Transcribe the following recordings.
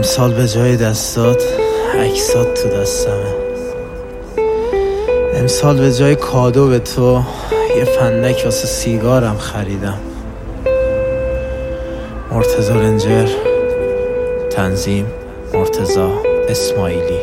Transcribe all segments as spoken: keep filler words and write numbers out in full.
امسال به جای دستات عکسات تو دستمه. امسال به جای کادو به تو یه فندک واسه سیگارم خریدم. مرتضی رنجر، تنظیم مرتضی اسماعیلی.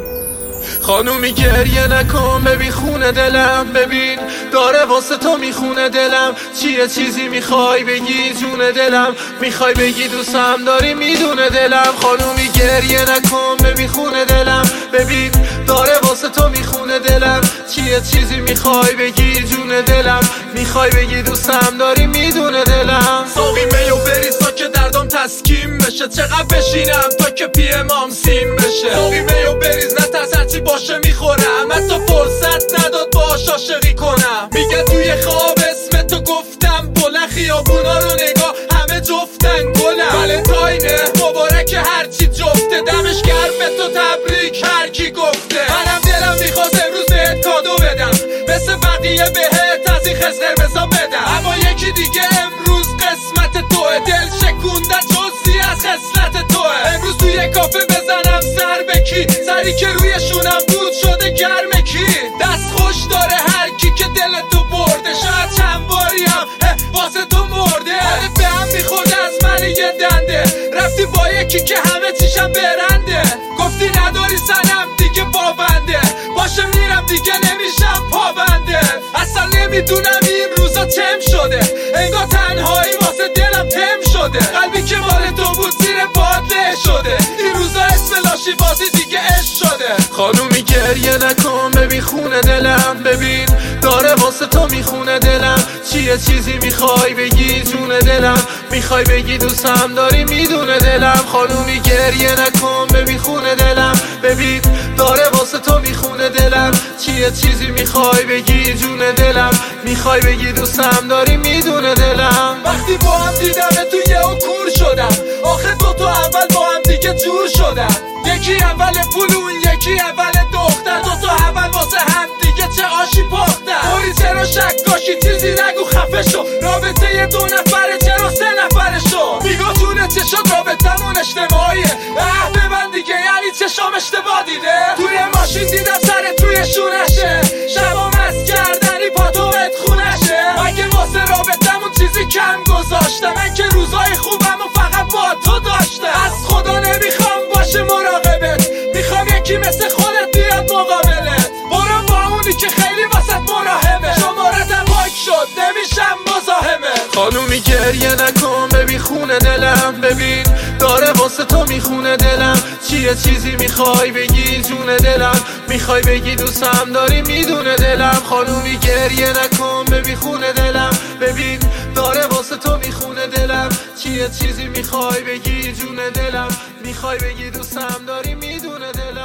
خانومی گریه نکن، ببین خونه دلم، ببین داره واسه تو میخونه دلم. چیه چیزی میخوای بگی جون دلم، میخوای بگی دوستم داری میدونه دلم. خانومی گریه نکن، ببین خونه دلم، ببین داره واسه تو میخونه دلم. چیه چیزی میخوای بگی جون دلم، میخوای بگی دوستم داری میدونه دلم. ساقی میو بریز تا که دردم تسکین بشه، چقدر بشینم تا که پی امام سیم بشه. ساقی میو بریز نترس هرچی باشه میخورم، حتی فرصت نداد باش عاشقی کنم. میگه توی خواب اسم تو گفتم، بلند خیابونا رو نگاه همه جفتن گلم. ولنتاینه مبارک هرچی جفته، دمش گرم به تو تبریک هر کی گفته. منم دلم میخواست امروز بهت کادو بدم، مثل بقیه بهت از این خز قرمزا بدم. اما یکی دیگه امروز قسمت توه، دل شکونده جزی از خصلت توه. امروز توی کافه بزنم سر به کی، سری که روی شونم بود شده گرم کی. دست خوش داره هر کی که دل تو برده، شاید چند باری هم واسه تو مرده. حالت به هم میخورده از من یه دنده، رفتی با یکی که همه چیشم برنده. گفتی نداری سنم دیگه بابنده، باشه میرم دیگه نمیشم پابنده. اصلا نمیدونم این روزا چم شده، انگار تنهایی واسه دلم تم شده. قلبی که مال تو بود زیر باد له شده، این روزا اسم لاشی بازی دیگه عشق شده. خانومی گریه نکن، ببین خونه دلم، ببین داره واسه تو میخونه دلم. چیه چیزی میخوای بگی جون دلم، میخوای بگی دوستم داری میدونه دلم. خانومی گریه نکن، ببین خونه دلم، ببین داره واسه تو میخونه دلم. چیه چیزی میخوای بگی جون دلم، میخوای بگی دوستم داری میدونه دلم. وقتی با هم دیدم تو یه و کور شدم، آخه دو تا اول با هم دیگه جور شدم. یکی اول پولون یکی اول دختر، دو تا اول واسه هم دیگه چه آشی پختر. موری چرا شکاشی چیزی نگو خفه شو، رابطه یه دو نفره چرا سه نفره شو. میگو تونه چه شد رابطمون اجتماعیه، اه ببند دیگه یعنی چشام اشتباه دیده. توی ماشین دیدم سر توی شونشه، شبا مست کردنی پاتومت خونشه. اگه واسه رابطمون چیزی کم گذاشتم، من که روزای خوبم و فقط با تو داشتم. از خدا نمیخوام باشه مراقبت، میخوام یکی مثل خودت بیاد مقابلت. برو با اونی که خیلی واسط مراهمه، شمارتم پاک شد نمیشم مزاحمه. خانومی گریه نکن، ببین خونه دلم، ببین داره واسه تو میخونه دلم. چیه چیزی میخوای بگی جون دلم، میخوای بگی دوستم داری میدونه دلم. خانومی گریه نکن، ببین خونه دلم، ببین داره واسه تو میخونه دلم. چیه چیزی میخوای بگی جون دلم، میخوای بگی دوستم داری میدونه دلم.